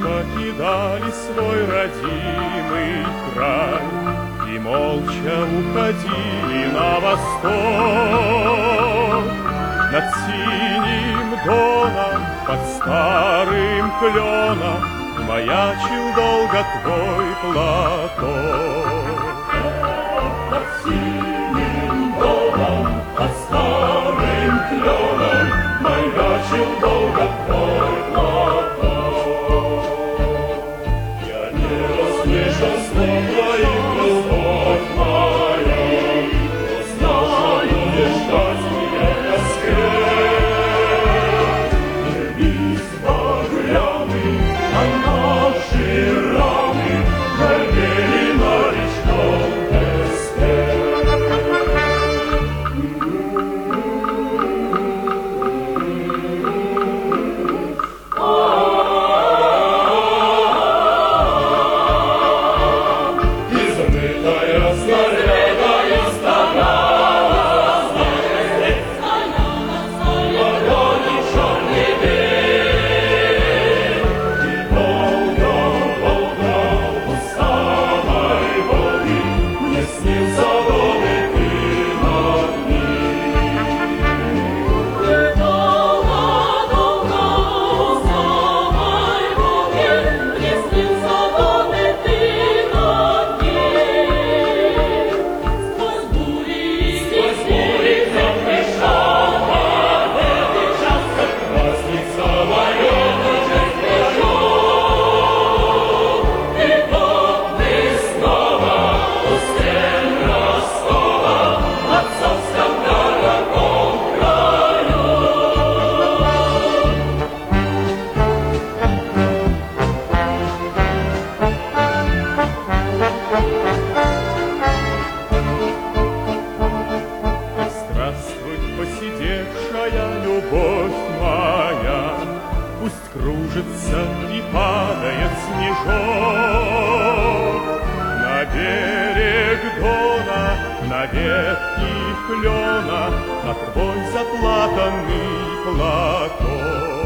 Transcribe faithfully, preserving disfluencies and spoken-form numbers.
покидали свой родимый край и молча уходили на восток. Над синим доном, под старым кленом маячил долго твой платок. Над синим домом, под старым кленом маячил долго твой платок. Я не расслышал слов твоих, Господь моя, но знал, что будешь ждать меня в тоске. Вернись, багряный, на наши раны, глядели на речном песке. Измытая снарядами старалась, огонь черный дым, и долго-долго у самой воды мне снился добрый над ним. Долго-долго у самой воды мне снился добрый ты над ним. Сквозь бури, сквозь бури запрещал победы час, Красница моя, жизнь твою, и вот мы снова у стен Ростова, в отцовском дорогом краю. Здравствуй, посидевшая любовь моя, пусть кружится и падает снежок на берег Дона, на ветки клена, на твой заплатанный платок.